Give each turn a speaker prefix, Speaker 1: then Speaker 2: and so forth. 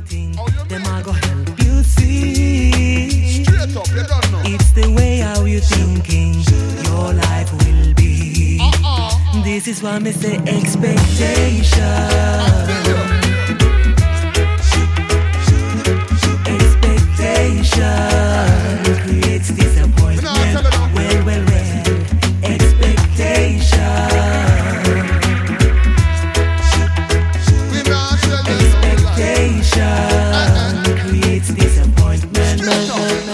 Speaker 1: think, them I go help you see.
Speaker 2: Straight up, you don't know.
Speaker 1: It's the way how you thinking your life will be. This is why me say expectation. Expectation creates disappointment. Well. Expectation. Expectation creates disappointment.